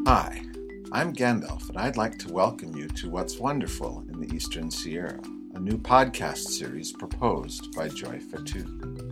Hi, I'm Gandalf, and I'd like to welcome you to What's Wonderful in the Eastern Sierra, a new podcast series proposed by Joy Fatu.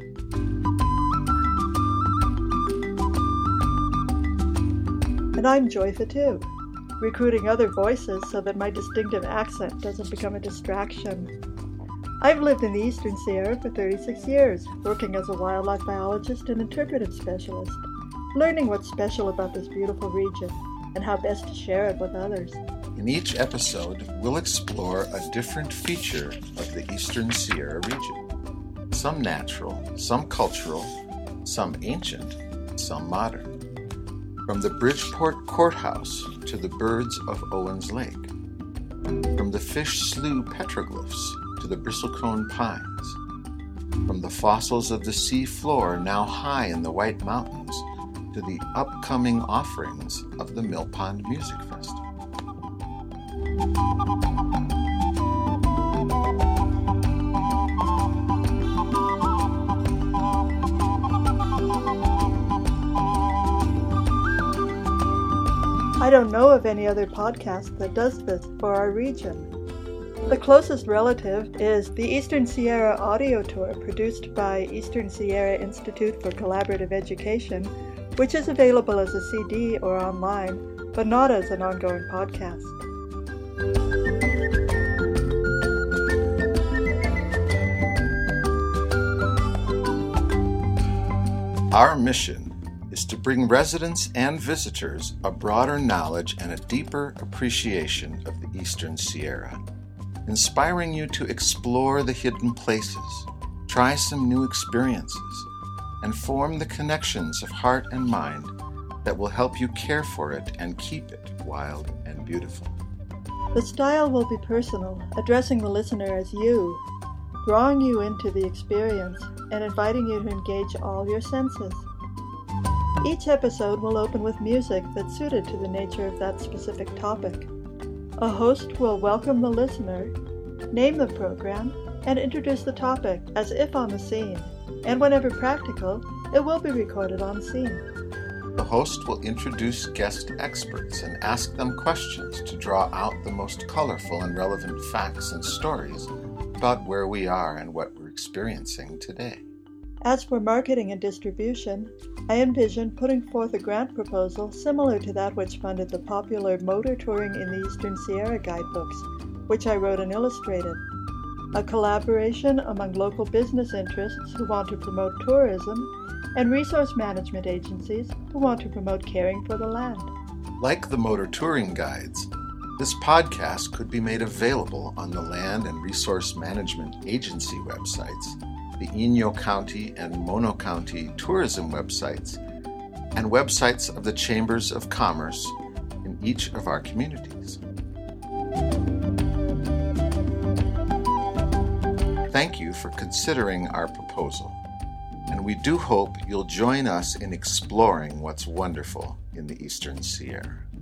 And I'm Joy Fatu, recruiting other voices so that my distinctive accent doesn't become a distraction. I've lived in the Eastern Sierra for 36 years, working as a wildlife biologist and interpretive specialist, learning what's special about this beautiful region and how best to share it with others. In each episode, we'll explore a different feature of the Eastern Sierra region. Some natural, some cultural, some ancient, some modern. From the Bridgeport Courthouse to the birds of Owens Lake. From the Fish Slough petroglyphs to the bristlecone pines. From the fossils of the sea floor now high in the White Mountains to the upcoming offerings of the Mill Pond Music Festival. I don't know of any other podcast that does this for our region. The closest relative is the Eastern Sierra audio tour produced by Eastern Sierra Institute for Collaborative Education, which is available as a CD or online, but not as an ongoing podcast. Our mission is to bring residents and visitors a broader knowledge and a deeper appreciation of the Eastern Sierra, inspiring you to explore the hidden places, try some new experiences, and form the connections of heart and mind that will help you care for it and keep it wild and beautiful. The style will be personal, addressing the listener as you, drawing you into the experience and inviting you to engage all your senses. Each episode will open with music that's suited to the nature of that specific topic. A host will welcome the listener, name the program, and introduce the topic as if on the scene, and whenever practical, it will be recorded on scene. The host will introduce guest experts and ask them questions to draw out the most colorful and relevant facts and stories about where we are and what we're experiencing today. As for marketing and distribution, I envision putting forth a grant proposal similar to that which funded the popular Motor Touring in the Eastern Sierra guidebooks, which I wrote and illustrated. A collaboration among local business interests who want to promote tourism and resource management agencies who want to promote caring for the land. Like the Motor Touring guides, this podcast could be made available on the Land and Resource Management Agency websites, the Inyo County and Mono County tourism websites, and websites of the Chambers of Commerce in each of our communities. Thank you for considering our proposal, and we do hope you'll join us in exploring what's wonderful in the Eastern Sierra.